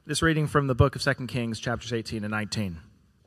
This reading from the book of 2 Kings, chapters 18 and 19.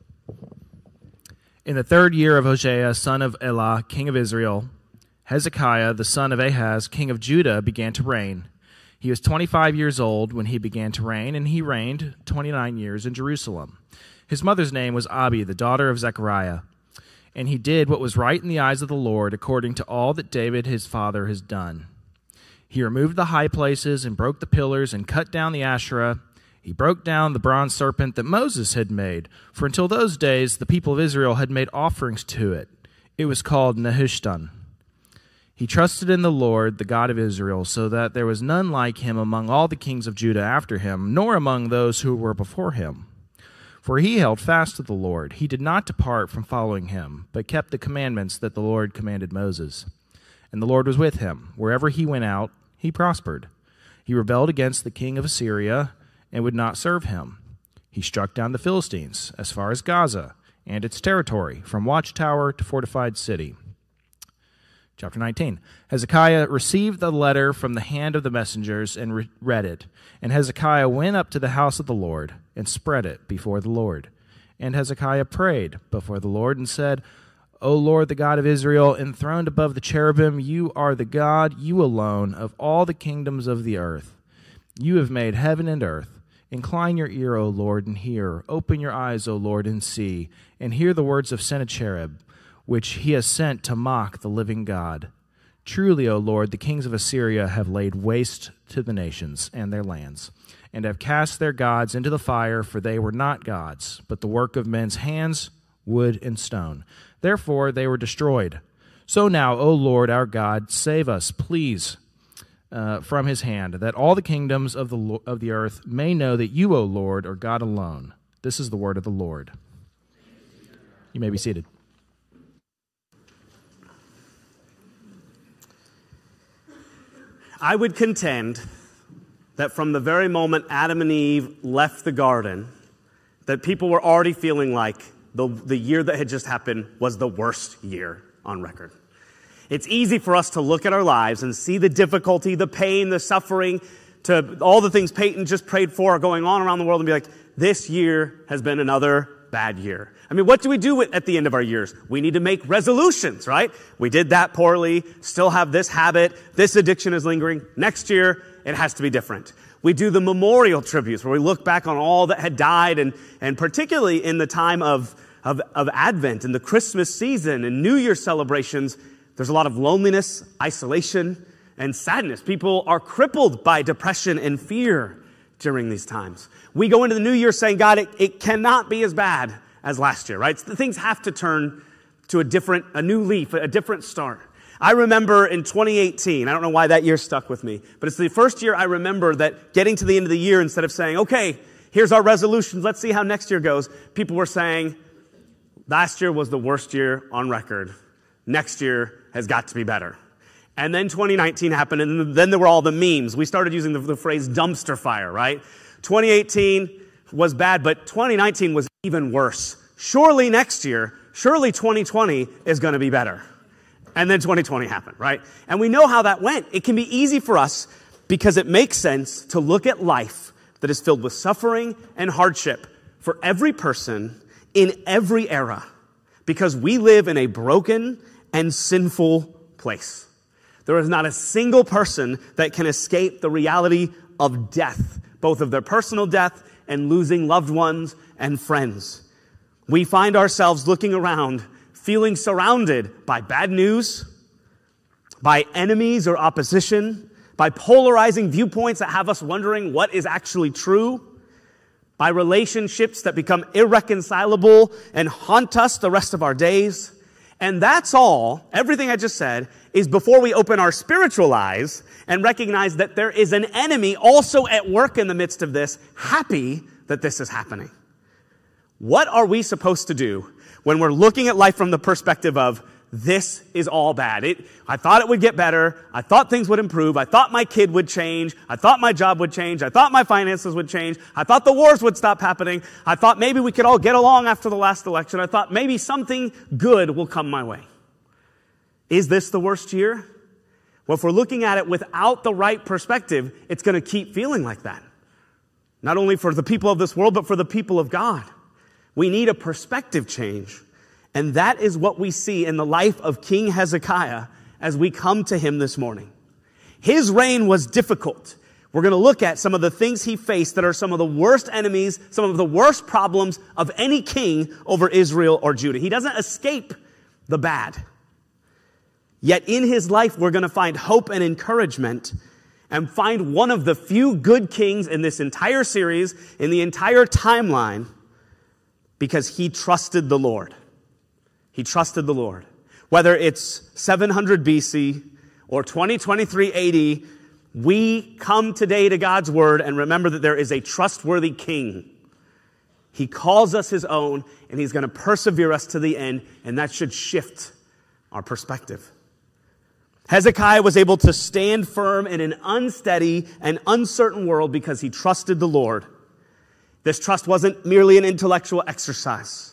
In the 3rd year of Hosea, son of Elah, king of Israel, Hezekiah, the son of Ahaz, king of Judah, began to reign. He was 25 years old when he began to reign, and he reigned 29 years in Jerusalem. His mother's name was Abi, the daughter of Zechariah. And he did what was right in the eyes of the Lord, according to all that David his father has done. He removed the high places and broke the pillars and cut down the Asherah. He broke down the bronze serpent that Moses had made, for until those days the people of Israel had made offerings to it. It was called Nehushtan. He trusted in the Lord, the God of Israel, so that there was none like him among all the kings of Judah after him, nor among those who were before him. For he held fast to the Lord. He did not depart from following him, but kept the commandments that the Lord commanded Moses. And the Lord was with him. Wherever he went out, he prospered. He rebelled against the king of Assyria and would not serve him. He struck down the Philistines as far as Gaza and its territory, from watchtower to fortified city. Chapter 19. Hezekiah received the letter from the hand of the messengers and read it. And Hezekiah went up to the house of the Lord and spread it before the Lord. And Hezekiah prayed before the Lord and said, O Lord, the God of Israel, enthroned above the cherubim, you are the God, you alone, of all the kingdoms of the earth. You have made heaven and earth. Incline your ear, O Lord, and hear. Open your eyes, O Lord, and see. And hear the words of Sennacherib, which he has sent to mock the living God. Truly, O Lord, the kings of Assyria have laid waste to the nations and their lands, and have cast their gods into the fire, for they were not gods, but the work of men's hands, wood and stone. Therefore they were destroyed. So now, O Lord our God, save us, please, from his hand, that all the kingdoms of the earth may know that you, O Lord, are God alone. This is the word of the Lord. You may be seated. I would contend that from the very moment Adam and Eve left the garden, that people were already feeling like the year that had just happened was the worst year on record. It's easy for us to look at our lives and see the difficulty, the pain, the suffering, to all the things Peyton just prayed for are going on around the world and be like, this year has been another bad year. I mean, what do we do at the end of our years? We need to make resolutions, right? We did that poorly, still have this habit, this addiction is lingering. Next year, it has to be different. We do the memorial tributes where we look back on all that had died, and particularly in the time of Advent and the Christmas season and New Year celebrations, there's a lot of loneliness, isolation, and sadness. People are crippled by depression and fear during these times. We go into the new year saying, God, it cannot be as bad as last year, right? So things have to turn to a new leaf, a different start. I remember in 2018, I don't know why that year stuck with me, but it's the first year I remember that getting to the end of the year, instead of saying, okay, here's our resolutions, let's see how next year goes, people were saying, last year was the worst year on record. Next year has got to be better. And then 2019 happened, and then there were all the memes. We started using the phrase dumpster fire, right? 2018 was bad, but 2019 was even worse. Surely next year, surely 2020 is going to be better. And then 2020 happened, right? And we know how that went. It can be easy for us because it makes sense to look at life that is filled with suffering and hardship for every person in every era, because we live in a broken and sinful place. There is not a single person that can escape the reality of death, both of their personal death and losing loved ones and friends. We find ourselves looking around, feeling surrounded by bad news, by enemies or opposition, by polarizing viewpoints that have us wondering what is actually true, by relationships that become irreconcilable and haunt us the rest of our days. And that's all, everything I just said, is before we open our spiritual eyes and recognize that there is an enemy also at work in the midst of this, happy that this is happening. What are we supposed to do when we're looking at life from the perspective of, this is all bad? I thought it would get better. I thought things would improve. I thought my kid would change. I thought my job would change. I thought my finances would change. I thought the wars would stop happening. I thought maybe we could all get along after the last election. I thought maybe something good will come my way. Is this the worst year? Well, if we're looking at it without the right perspective, it's going to keep feeling like that. Not only for the people of this world, but for the people of God. We need a perspective change. And that is what we see in the life of King Hezekiah as we come to him this morning. His reign was difficult. We're going to look at some of the things he faced that are some of the worst enemies, some of the worst problems of any king over Israel or Judah. He doesn't escape the bad. Yet in his life, we're going to find hope and encouragement and find one of the few good kings in this entire series, in the entire timeline, because he trusted the Lord. He trusted the Lord. Whether it's 700 BC or 2023 AD, we come today to God's word and remember that there is a trustworthy king. He calls us his own, and he's going to persevere us to the end, and that should shift our perspective. Hezekiah was able to stand firm in an unsteady and uncertain world because he trusted the Lord. This trust wasn't merely an intellectual exercise,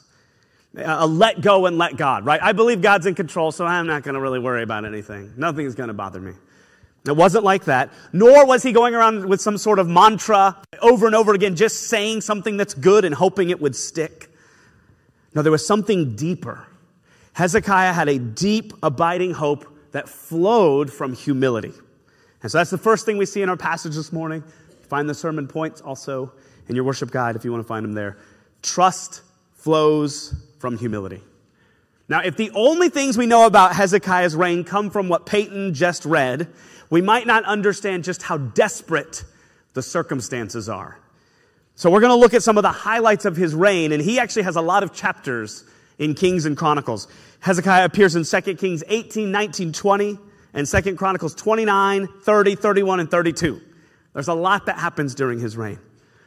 a let go and let God, right? I believe God's in control, so I'm not going to really worry about anything. Nothing is going to bother me. It wasn't like that, nor was he going around with some sort of mantra over and over again, just saying something that's good and hoping it would stick. No, there was something deeper. Hezekiah had a deep, abiding hope that flowed from humility. And so that's the first thing we see in our passage this morning. Find the sermon points also in your worship guide if you want to find them there. Trust flows from humility. Now, if the only things we know about Hezekiah's reign come from what Peyton just read, we might not understand just how desperate the circumstances are. So we're going to look at some of the highlights of his reign, and he actually has a lot of chapters in Kings and Chronicles. Hezekiah appears in 2 Kings 18, 19, 20, and 2 Chronicles 29, 30, 31, and 32. There's a lot that happens during his reign.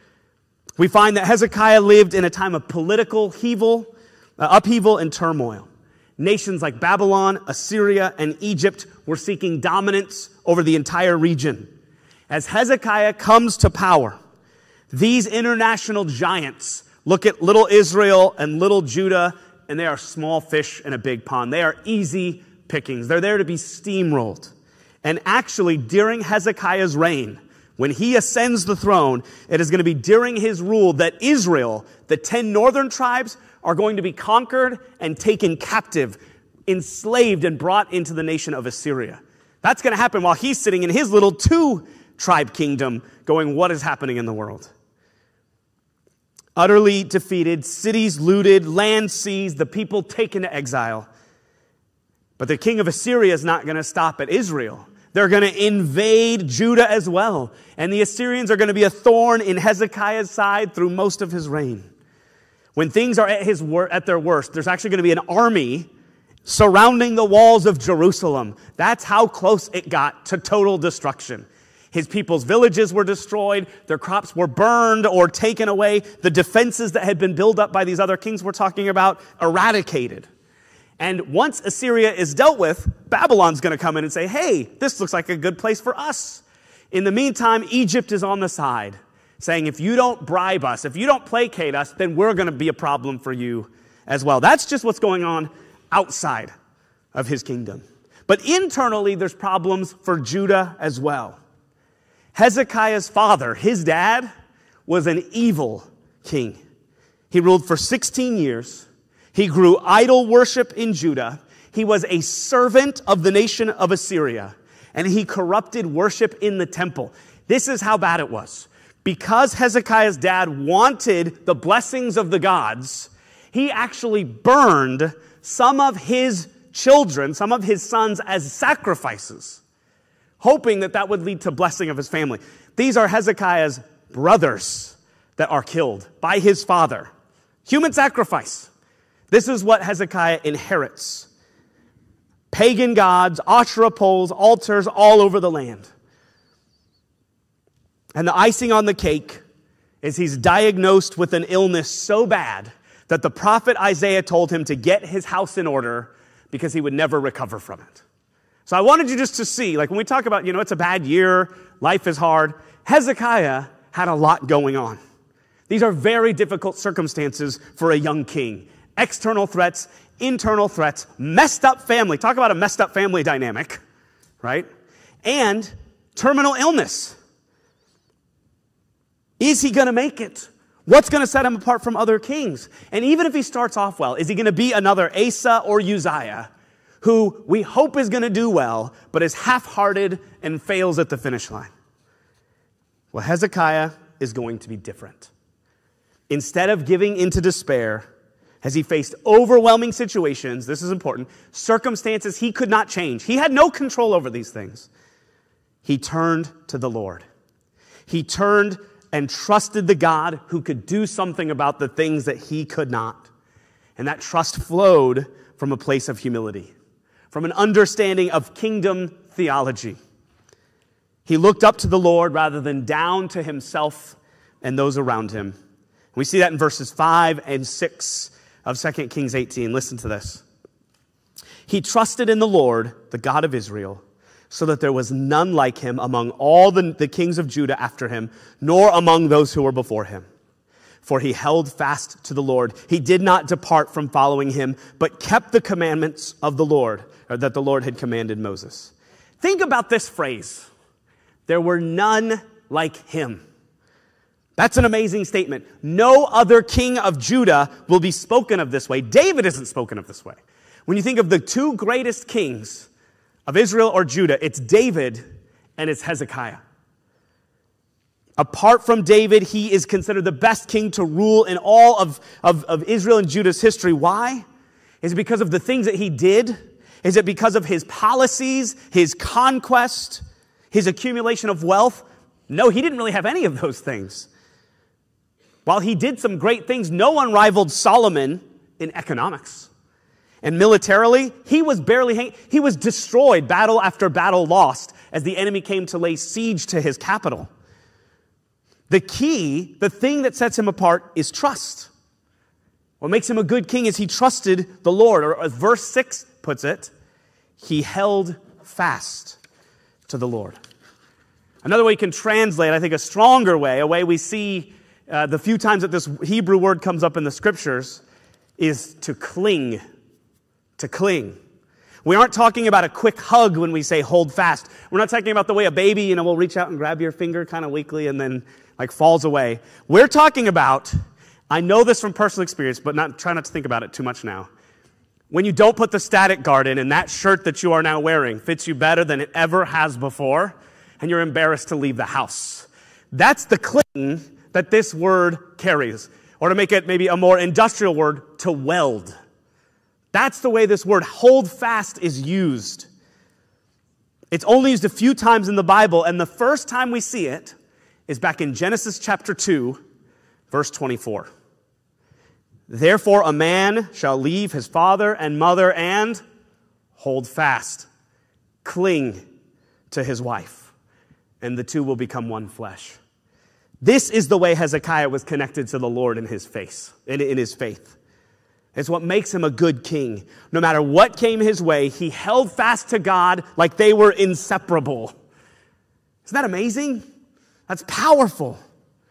We find that Hezekiah lived in a time of political upheaval and turmoil. Nations like Babylon, Assyria, and Egypt were seeking dominance over the entire region. As Hezekiah comes to power, these international giants look at little Israel and little Judah, and they are small fish in a big pond. They are easy pickings. They're there to be steamrolled. And actually, during Hezekiah's reign, when he ascends the throne, it is going to be during his rule that Israel, the 10 northern tribes, are going to be conquered and taken captive, enslaved and brought into the nation of Assyria. That's going to happen while he's sitting in his little 2-tribe kingdom going, what is happening in the world? Utterly defeated, cities looted, land seized, the people taken to exile. But the king of Assyria is not going to stop at Israel. They're going to invade Judah as well. And the Assyrians are going to be a thorn in Hezekiah's side through most of his reign. When things are at their worst, there's actually going to be an army surrounding the walls of Jerusalem. That's how close it got to total destruction. His people's villages were destroyed. Their crops were burned or taken away. The defenses that had been built up by these other kings we're talking about, eradicated. And once Assyria is dealt with, Babylon's going to come in and say, hey, this looks like a good place for us. In the meantime, Egypt is on the side, saying, if you don't bribe us, if you don't placate us, then we're going to be a problem for you as well. That's just what's going on outside of his kingdom. But internally, there's problems for Judah as well. Hezekiah's father, his dad, was an evil king. He ruled for 16 years. He grew idol worship in Judah. He was a servant of the nation of Assyria, and he corrupted worship in the temple. This is how bad it was. Because Hezekiah's dad wanted the blessings of the gods, he actually burned some of his children, some of his sons, as sacrifices, hoping that that would lead to blessing of his family. These are Hezekiah's brothers that are killed by his father. Human sacrifice. This is what Hezekiah inherits. Pagan gods, Asherah poles, altars all over the land. And the icing on the cake is he's diagnosed with an illness so bad that the prophet Isaiah told him to get his house in order because he would never recover from it. So I wanted you just to see, like when we talk about, it's a bad year, life is hard, Hezekiah had a lot going on. These are very difficult circumstances for a young king. External threats, internal threats, messed up family. Talk about a messed up family dynamic, right? And terminal illness. Is he going to make it? What's going to set him apart from other kings? And even if he starts off well, is he going to be another Asa or Uzziah, who we hope is going to do well, but is half-hearted and fails at the finish line? Well, Hezekiah is going to be different. Instead of giving into despair, as he faced overwhelming situations, this is important, circumstances he could not change. He had no control over these things. He turned to the Lord. He turned and trusted the God who could do something about the things that he could not. And that trust flowed from a place of humility, from an understanding of kingdom theology. He looked up to the Lord rather than down to himself and those around him. We see that in verses 5 and 6 of 2 Kings 18. Listen to this. He trusted in the Lord, the God of Israel, so that there was none like him among all the kings of Judah after him, nor among those who were before him. For he held fast to the Lord. He did not depart from following him, but kept the commandments of the Lord, or that the Lord had commanded Moses. Think about this phrase. There were none like him. That's an amazing statement. No other king of Judah will be spoken of this way. David isn't spoken of this way. When you think of the two greatest kings of Israel or Judah, it's David and it's Hezekiah. Apart from David, he is considered the best king to rule in all of Israel and Judah's history. Why? Is it because of the things that he did? Is it because of his policies, his conquest, his accumulation of wealth? No, he didn't really have any of those things. While he did some great things, no one rivaled Solomon in economics. And militarily, he was he was destroyed, battle after battle lost, as the enemy came to lay siege to his capital. The key, the thing that sets him apart, is trust. What makes him a good king is he trusted the Lord, or as verse 6 puts it, he held fast to the Lord. Another way you can translate, I think a stronger way, a way we see the few times that this Hebrew word comes up in the scriptures, is to cling. To cling. We aren't talking about a quick hug when we say hold fast. We're not talking about the way a baby, will reach out and grab your finger kind of weakly and then falls away. We're talking about, I know this from personal experience, but try not to think about it too much now. When you don't put the static guard in and that shirt that you are now wearing fits you better than it ever has before, and you're embarrassed to leave the house. That's the cling that this word carries. Or to make it maybe a more industrial word, to weld. That's the way this word hold fast is used. It's only used a few times in the Bible, and the first time we see it is back in Genesis chapter 2, verse 24. Therefore a man shall leave his father and mother and hold fast, cling to his wife, and the two will become one flesh. This is the way Hezekiah was connected to the Lord in his faith. It's what makes him a good king. No matter what came his way, he held fast to God like they were inseparable. Isn't that amazing? That's powerful.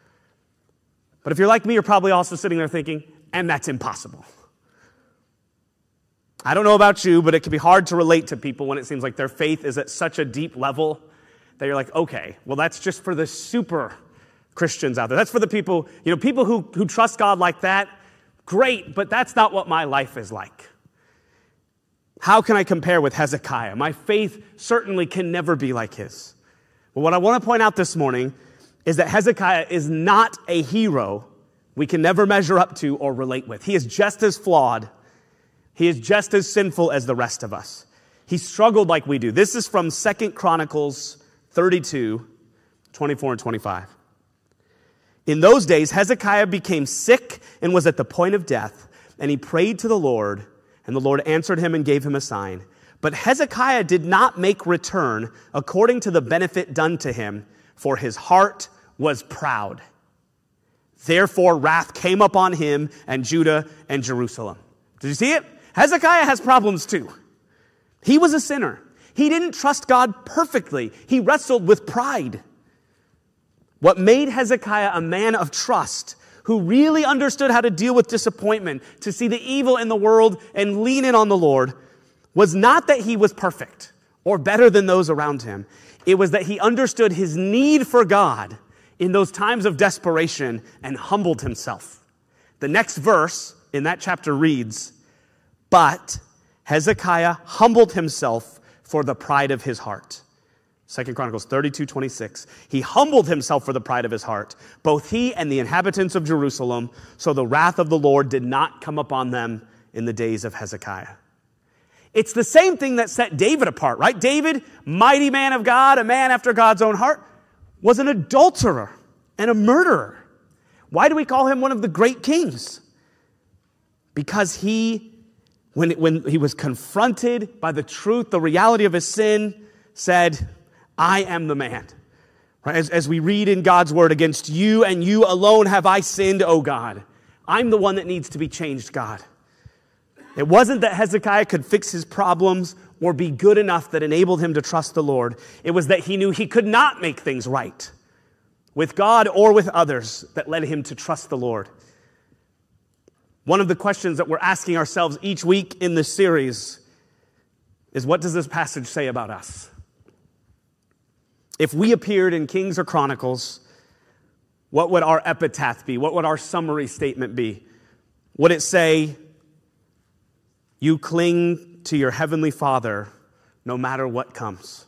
But if you're like me, you're probably also sitting there thinking, and that's impossible. I don't know about you, but it can be hard to relate to people when it seems like their faith is at such a deep level that you're like, okay, well, that's just for the super Christians out there. That's for the people, people who trust God like that. Great, but that's not what my life is like. How can I compare with Hezekiah? My faith certainly can never be like his. Well, what I want to point out this morning is that Hezekiah is not a hero we can never measure up to or relate with. He is just as flawed. He is just as sinful as the rest of us. He struggled like we do. This is from 2 Chronicles 32, 24 and 25. In those days, Hezekiah became sick and was at the point of death, and he prayed to the Lord, and the Lord answered him and gave him a sign. But Hezekiah did not make return according to the benefit done to him, for his heart was proud. Therefore, wrath came upon him and Judah and Jerusalem. Did you see it? Hezekiah has problems too. He was a sinner. He didn't trust God perfectly. He wrestled with pride. What made Hezekiah a man of trust, who really understood how to deal with disappointment, to see the evil in the world and lean in on the Lord, was not that he was perfect or better than those around him. It was that he understood his need for God in those times of desperation and humbled himself. The next verse in that chapter reads, "But Hezekiah humbled himself for the pride of his heart." 2 Chronicles 32:26. He humbled himself for the pride of his heart, both he and the inhabitants of Jerusalem, so the wrath of the Lord did not come upon them in the days of Hezekiah. It's the same thing that set David apart, right? David, mighty man of God, a man after God's own heart, was an adulterer and a murderer. Why do we call him one of the great kings? Because when he was confronted by the truth, the reality of his sin, said, "I am the man." Right? As we read in God's word, "Against you and you alone have I sinned, O God." I'm the one that needs to be changed, God. It wasn't that Hezekiah could fix his problems or be good enough that enabled him to trust the Lord. It was that he knew he could not make things right with God or with others that led him to trust the Lord. One of the questions that we're asking ourselves each week in this series is, what does this passage say about us? If we appeared in Kings or Chronicles, what would our epitaph be? What would our summary statement be? Would it say, "You cling to your heavenly Father no matter what comes"?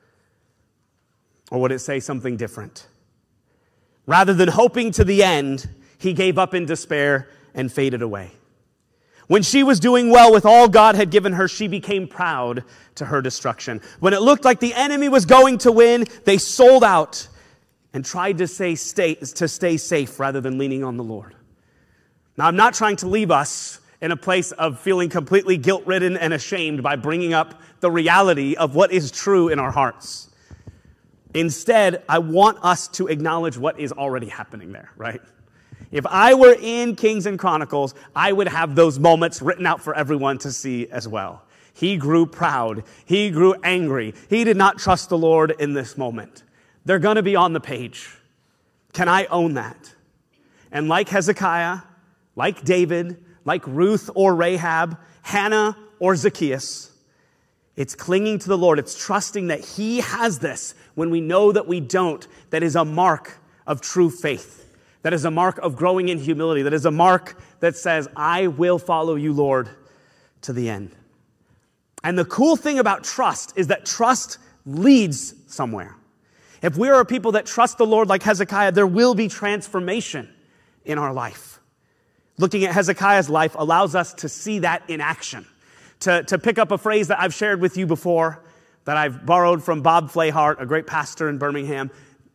Or would it say something different? Rather than hoping to the end, he gave up in despair and faded away. When she was doing well with all God had given her, she became proud to her destruction. When it looked like the enemy was going to win, they sold out and tried to stay safe rather than leaning on the Lord. Now, I'm not trying to leave us in a place of feeling completely guilt-ridden and ashamed by bringing up the reality of what is true in our hearts. Instead, I want us to acknowledge what is already happening there, right? If I were in Kings and Chronicles, I would have those moments written out for everyone to see as well. He grew proud. He grew angry. He did not trust the Lord in this moment. They're going to be on the page. Can I own that? And like Hezekiah, like David, like Ruth or Rahab, Hannah or Zacchaeus, it's clinging to the Lord. It's trusting that he has this when we know that we don't. That is a mark of true faith. That is a mark of growing in humility. That is a mark that says, "I will follow you, Lord, to the end." And the cool thing about trust is that trust leads somewhere. If we are a people that trust the Lord like Hezekiah, there will be transformation in our life. Looking at Hezekiah's life allows us to see that in action. To pick up a phrase that I've shared with you before, that I've borrowed from Bob Flahart, a great pastor in Birmingham,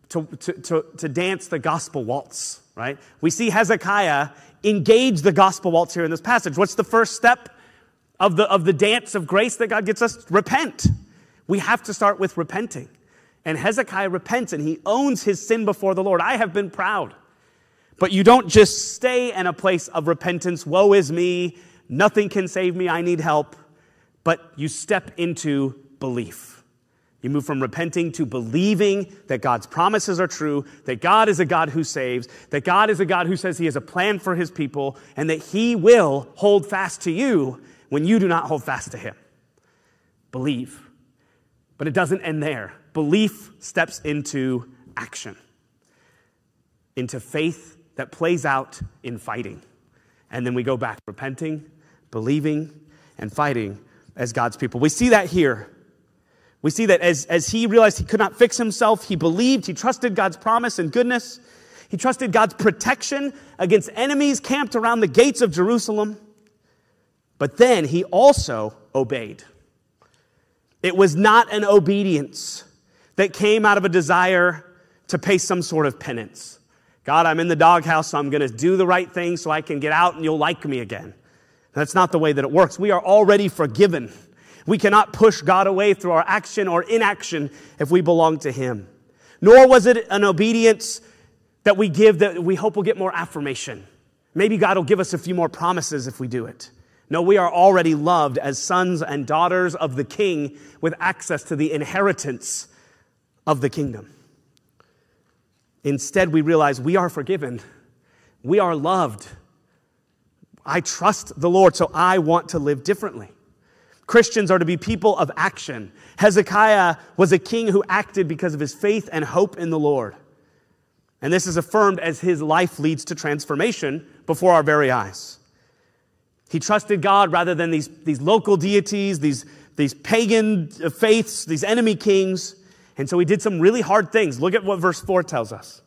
to dance the gospel waltz, right? We see Hezekiah engage the gospel waltz here in this passage. What's the first step of the dance of grace that God gets us? Repent. We have to start with repenting. And Hezekiah repents and he owns his sin before the Lord. I have been proud. But you don't just stay in a place of repentance. Woe is me. Nothing can save me. I need help. But you step into belief. You move from repenting to believing that God's promises are true, that God is a God who saves, that God is a God who says he has a plan for his people, and that he will hold fast to you when you do not hold fast to him. Believe. But it doesn't end there. Belief steps into action, into faith that plays out in fighting. And then we go back, repenting, believing, and fighting as God's people. We see that here. We see that as he realized he could not fix himself, he believed, he trusted God's promise and goodness. He trusted God's protection against enemies camped around the gates of Jerusalem. But then he also obeyed. It was not an obedience that came out of a desire to pay some sort of penance. God, I'm in the doghouse, so I'm going to do the right thing so I can get out and you'll like me again. That's not the way that it works. We are already forgiven. We cannot push God away through our action or inaction if we belong to him. Nor was it an obedience that we give that we hope will get more affirmation. Maybe God will give us a few more promises if we do it. No, we are already loved as sons and daughters of the King with access to the inheritance of the kingdom. Instead, we realize we are forgiven. We are loved. I trust the Lord, so I want to live differently. Christians are to be people of action. Hezekiah was a king who acted because of his faith and hope in the Lord. And this is affirmed as his life leads to transformation before our very eyes. He trusted God rather than these local deities, these pagan faiths, these enemy kings. And so he did some really hard things. Look at what verse 4 tells us.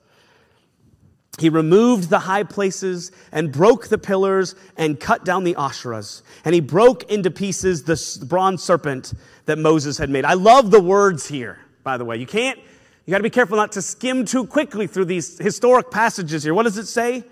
He removed the high places and broke the pillars and cut down the Asherahs. And he broke into pieces the bronze serpent that Moses had made. I love the words here, by the way. You got to be careful not to skim too quickly through these historic passages here. What does it say?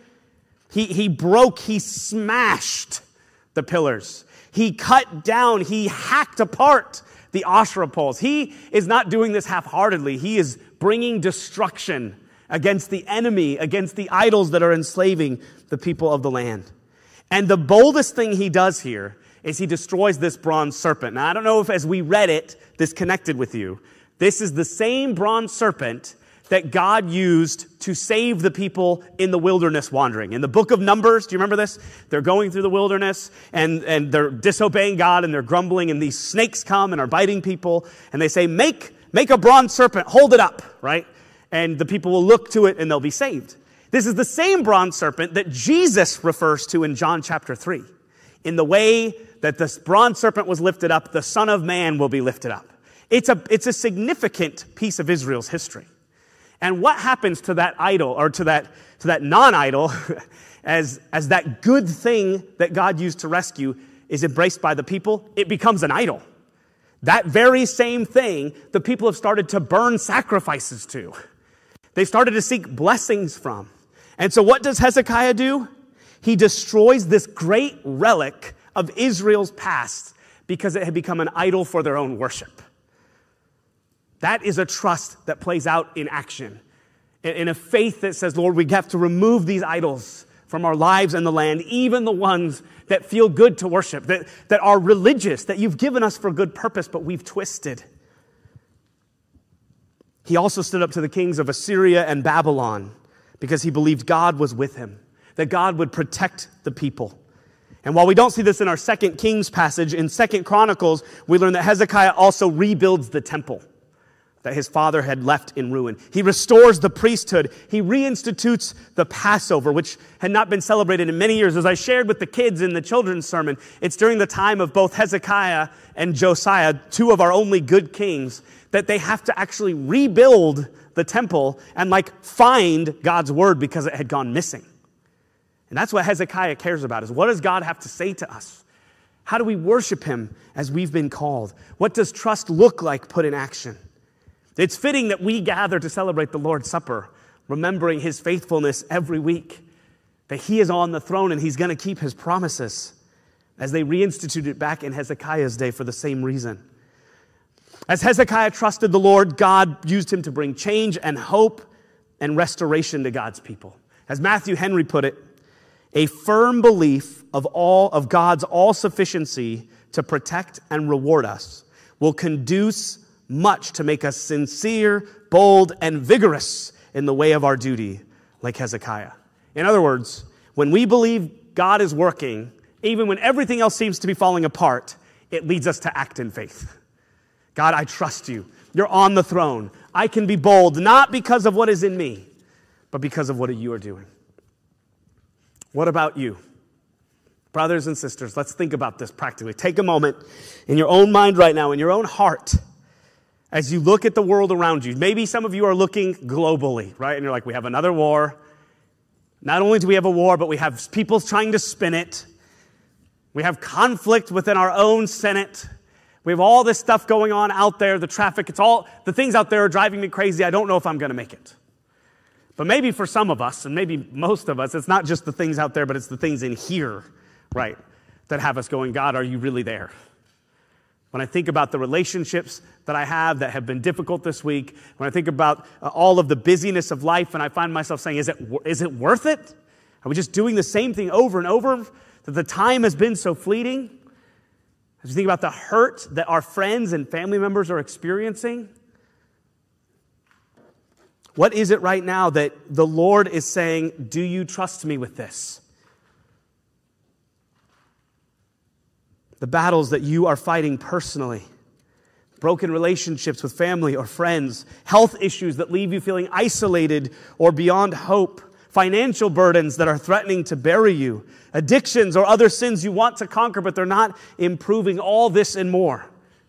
He smashed the pillars. He cut down, he hacked apart the Asherah poles. He is not doing this half-heartedly. He is bringing destruction against the enemy, against the idols that are enslaving the people of the land. And the boldest thing he does here is he destroys this bronze serpent. Now, I don't know if as we read it, this connected with you. This is the same bronze serpent that God used to save the people in the wilderness wandering. In the book of Numbers, do you remember this? They're going through the wilderness and they're disobeying God and they're grumbling, and these snakes come and are biting people, and they say, make a bronze serpent, hold it up, right? And the people will look to it and they'll be saved. This is the same bronze serpent that Jesus refers to in John chapter 3. In the way that this bronze serpent was lifted up, the Son of Man will be lifted up. It's a significant piece of Israel's history. And what happens to that idol, or to that non-idol, as that good thing that God used to rescue is embraced by the people? It becomes an idol. That very same thing the people have started to burn sacrifices to. They started to seek blessings from. And so what does Hezekiah do? He destroys this great relic of Israel's past because it had become an idol for their own worship. That is a trust that plays out in action. In a faith that says, Lord, we have to remove these idols from our lives and the land, even the ones that feel good to worship, that are religious, that you've given us for good purpose, but we've twisted. He also stood up to the kings of Assyria and Babylon because he believed God was with him, that God would protect the people. And while we don't see this in our 2 Kings passage, in 2 Chronicles, we learn that Hezekiah also rebuilds the temple that his father had left in ruin. He restores the priesthood. He reinstitutes the Passover, which had not been celebrated in many years. As I shared with the kids in the children's sermon, it's during the time of both Hezekiah and Josiah, two of our only good kings, that they have to actually rebuild the temple and find God's word because it had gone missing. And that's what Hezekiah cares about, is what does God have to say to us? How do we worship him as we've been called? What does trust look like put in action? It's fitting that we gather to celebrate the Lord's Supper, remembering his faithfulness every week, that he is on the throne and he's going to keep his promises, as they reinstituted it back in Hezekiah's day for the same reason. As Hezekiah trusted the Lord, God used him to bring change and hope and restoration to God's people. As Matthew Henry put it, a firm belief of God's all-sufficiency to protect and reward us will conduce much to make us sincere, bold, and vigorous in the way of our duty, like Hezekiah. In other words, when we believe God is working, even when everything else seems to be falling apart, it leads us to act in faith. God, I trust you. You're on the throne. I can be bold, not because of what is in me, but because of what you are doing. What about you? Brothers and sisters, let's think about this practically. Take a moment in your own mind right now, in your own heart, as you look at the world around you. Maybe some of you are looking globally, right? And you're like, we have another war. Not only do we have a war, but we have people trying to spin it. We have conflict within our own Senate. We have all this stuff going on out there, the traffic. The things out there are driving me crazy. I don't know if I'm going to make it. But maybe for some of us, and maybe most of us, it's not just the things out there, but it's the things in here, right, that have us going, God, are you really there? When I think about the relationships that I have that have been difficult this week, when I think about all of the busyness of life, and I find myself saying, is it worth it? Are we just doing the same thing over and over? That the time has been so fleeting? As you think about the hurt that our friends and family members are experiencing, what is it right now that the Lord is saying, do you trust me with this? The battles that you are fighting personally, broken relationships with family or friends, health issues that leave you feeling isolated or beyond hope, financial burdens that are threatening to bury you, addictions or other sins you want to conquer, but they're not improving, all this and more.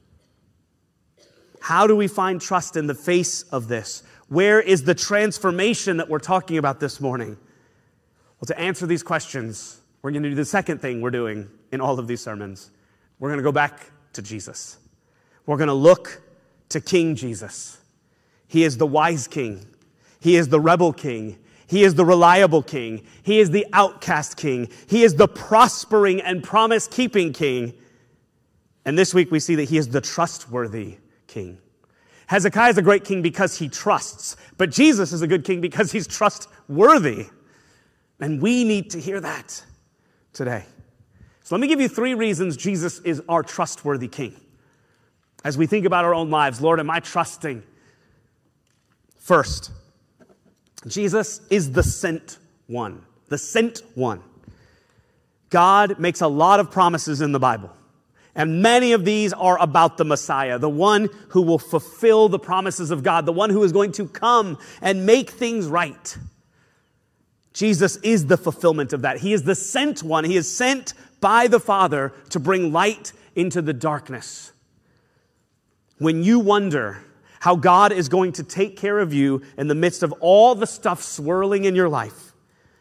How do we find trust in the face of this? Where is the transformation that we're talking about this morning? Well, to answer these questions, we're going to do the second thing we're doing in all of these sermons. We're going to go back to Jesus. We're going to look to King Jesus. He is the wise king. He is the rebel king. He is the reliable king. He is the outcast king. He is the prospering and promise-keeping king. And this week we see that he is the trustworthy king. Hezekiah is a great king because he trusts, but Jesus is a good king because he's trustworthy. And we need to hear that today. So let me give you 3 reasons Jesus is our trustworthy king. As we think about our own lives, Lord, am I trusting? First, Jesus is the sent one. The sent one. God makes a lot of promises in the Bible. And many of these are about the Messiah, the one who will fulfill the promises of God, the one who is going to come and make things right. Jesus is the fulfillment of that. He is the sent one. He is sent by the Father to bring light into the darkness. When you wonder how God is going to take care of you in the midst of all the stuff swirling in your life,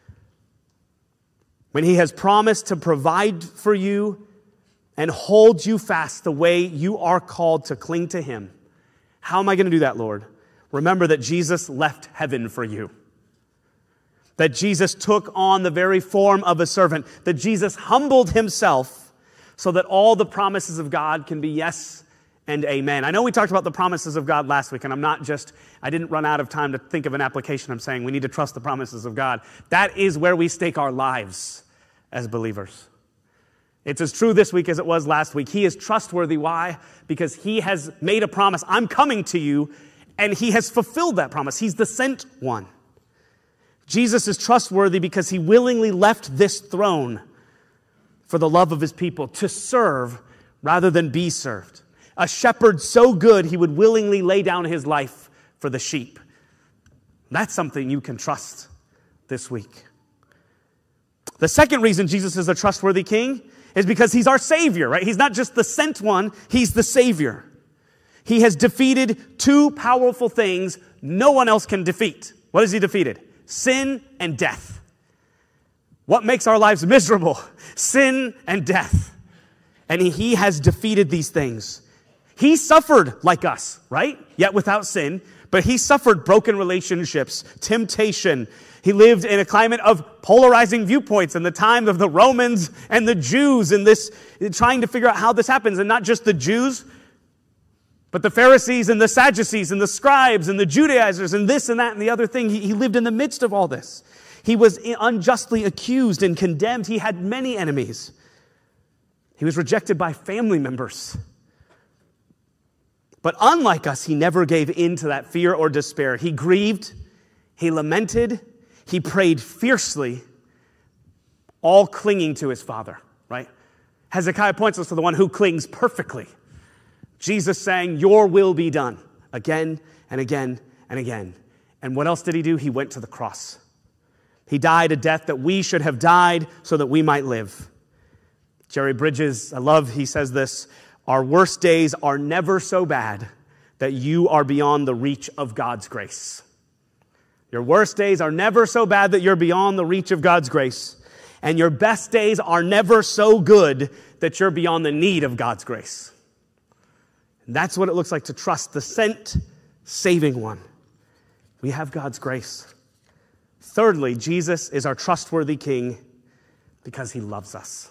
when He has promised to provide for you and hold you fast the way you are called to cling to Him, how am I going to do that, Lord? Remember that Jesus left heaven for you. That Jesus took on the very form of a servant. That Jesus humbled Himself so that all the promises of God can be yes and amen. I know we talked about the promises of God last week, and I didn't run out of time to think of an application. I'm saying we need to trust the promises of God. That is where we stake our lives as believers. It's as true this week as it was last week. He is trustworthy. Why? Because He has made a promise. I'm coming to you, and He has fulfilled that promise. He's the sent one. Jesus is trustworthy because He willingly left this throne for the love of His people, to serve rather than be served. A shepherd so good He would willingly lay down His life for the sheep. That's something you can trust this week. The second reason Jesus is a trustworthy king is because He's our Savior, right? He's not just the sent one, He's the Savior. He has defeated 2 powerful things no one else can defeat. What has He defeated? Sin and death. What makes our lives miserable? Sin and death. And He has defeated these things. He suffered like us, right? Yet without sin. But He suffered broken relationships, temptation. He lived in a climate of polarizing viewpoints in the time of the Romans and the Jews, and this trying to figure out how this happens. And not just the Jews, but the Pharisees and the Sadducees and the scribes and the Judaizers and this and that and the other thing. He lived in the midst of all this. He was unjustly accused and condemned. He had many enemies. He was rejected by family members. But unlike us, He never gave in to that fear or despair. He grieved. He lamented. He prayed fiercely, all clinging to His Father, right? Hezekiah points us to the one who clings perfectly. Jesus saying, "Your will be done," again and again and again. And what else did He do? He went to the cross. He died a death that we should have died so that we might live. Jerry Bridges, he says this, "Our worst days are never so bad that you are beyond the reach of God's grace." Your worst days are never so bad that you're beyond the reach of God's grace. And your best days are never so good that you're beyond the need of God's grace. And that's what it looks like to trust the sent, saving one. We have God's grace. Thirdly, Jesus is our trustworthy king because He loves us.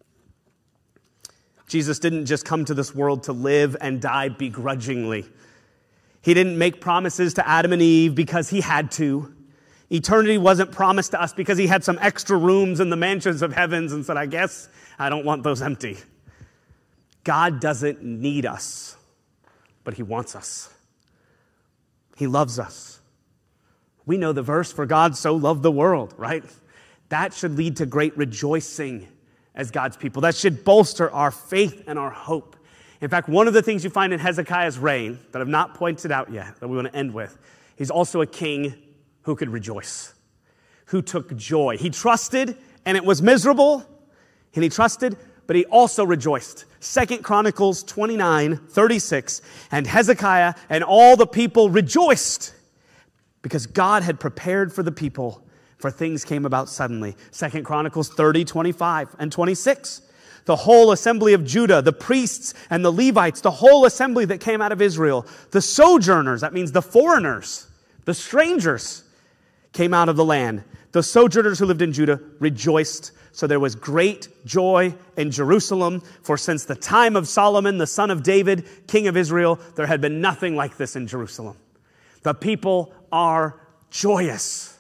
Jesus didn't just come to this world to live and die begrudgingly. He didn't make promises to Adam and Eve because He had to. Eternity wasn't promised to us because He had some extra rooms in the mansions of heavens and said, I guess I don't want those empty. God doesn't need us, but He wants us. He loves us. We know the verse, "For God so loved the world," right? That should lead to great rejoicing as God's people. That should bolster our faith and our hope. In fact, one of the things you find in Hezekiah's reign that I've not pointed out yet, that we want to end with, he's also a king who could rejoice, who took joy. He trusted, and it was miserable, and he trusted, but he also rejoiced. 2 Chronicles 29:36, and Hezekiah and all the people rejoiced because God had prepared for the people, for things came about suddenly. 2 Chronicles 30:25 and 26. The whole assembly of Judah, the priests and the Levites, the whole assembly that came out of Israel, the sojourners, that means the foreigners, the strangers, came out of the land. The sojourners who lived in Judah rejoiced. So there was great joy in Jerusalem, for since the time of Solomon, the son of David, king of Israel, there had been nothing like this in Jerusalem. The people are joyous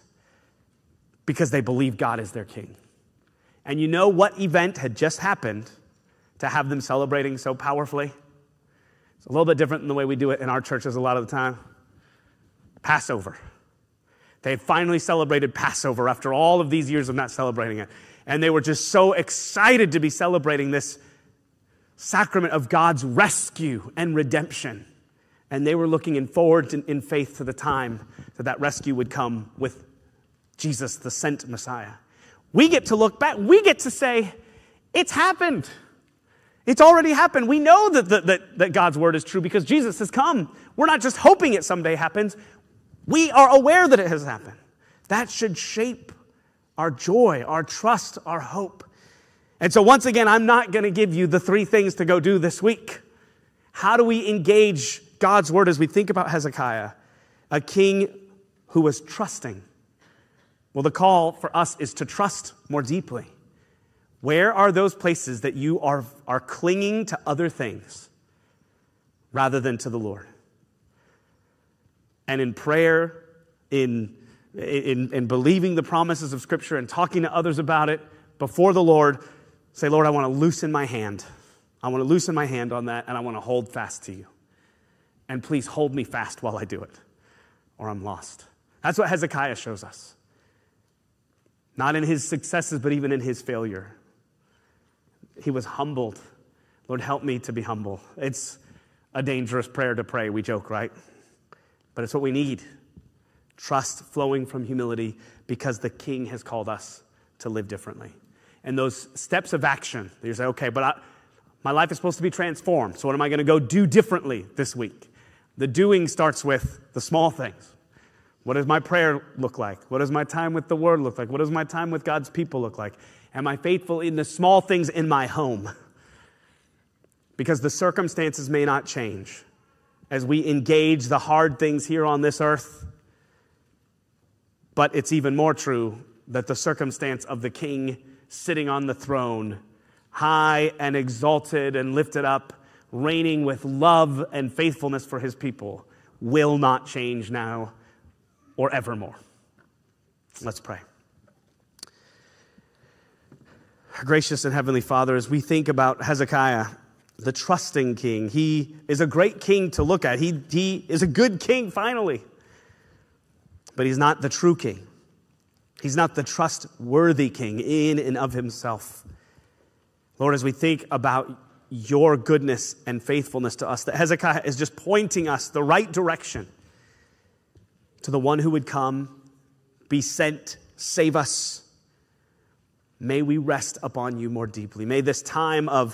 because they believe God is their king. And you know what event had just happened to have them celebrating so powerfully? It's a little bit different than the way we do it in our churches a lot of the time. Passover. They had finally celebrated Passover after all of these years of not celebrating it. And they were just so excited to be celebrating this sacrament of God's rescue and redemption. And they were looking forward in faith to the time that rescue would come with Jesus, the sent Messiah. We get to look back. We get to say, it's happened. It's already happened. We know that God's word is true because Jesus has come. We're not just hoping it someday happens. We are aware that it has happened. That should shape our joy, our trust, our hope. And so once again, I'm not going to give you the 3 things to go do this week. How do we engage God's word as we think about Hezekiah, a king who was trusting? Well, the call for us is to trust more deeply. Where are those places that you are clinging to other things rather than to the Lord? And in prayer, in believing the promises of Scripture and talking to others about it before the Lord, say, Lord, I want to loosen my hand. I want to loosen my hand on that, and I want to hold fast to you. And please hold me fast while I do it, or I'm lost. That's what Hezekiah shows us. Not in his successes, but even in his failure. He was humbled. Lord, help me to be humble. It's a dangerous prayer to pray, we joke, right? But it's what we need. Trust flowing from humility because the King has called us to live differently. And those steps of action, you say, okay, but my life is supposed to be transformed. So what am I going to go do differently this week? The doing starts with the small things. What does my prayer look like? What does my time with the Word look like? What does my time with God's people look like? Am I faithful in the small things in my home? Because the circumstances may not change as we engage the hard things here on this earth. But it's even more true that the circumstance of the King sitting on the throne, high and exalted and lifted up, reigning with love and faithfulness for his people, will not change now or evermore. Let's pray. Gracious and Heavenly Father, as we think about Hezekiah, the trusting king, he is a great king to look at. He is a good king, finally. But he's not the true king. He's not the trustworthy king in and of himself. Lord, as we think about your goodness and faithfulness to us, that Hezekiah is just pointing us the right direction to the one who would come, be sent, save us. May we rest upon you more deeply. May this time of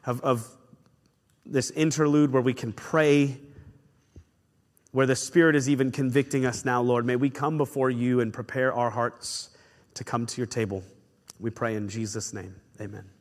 this interlude where we can pray, where the Spirit is even convicting us now, Lord, may we come before you and prepare our hearts to come to your table. We pray in Jesus' name. Amen.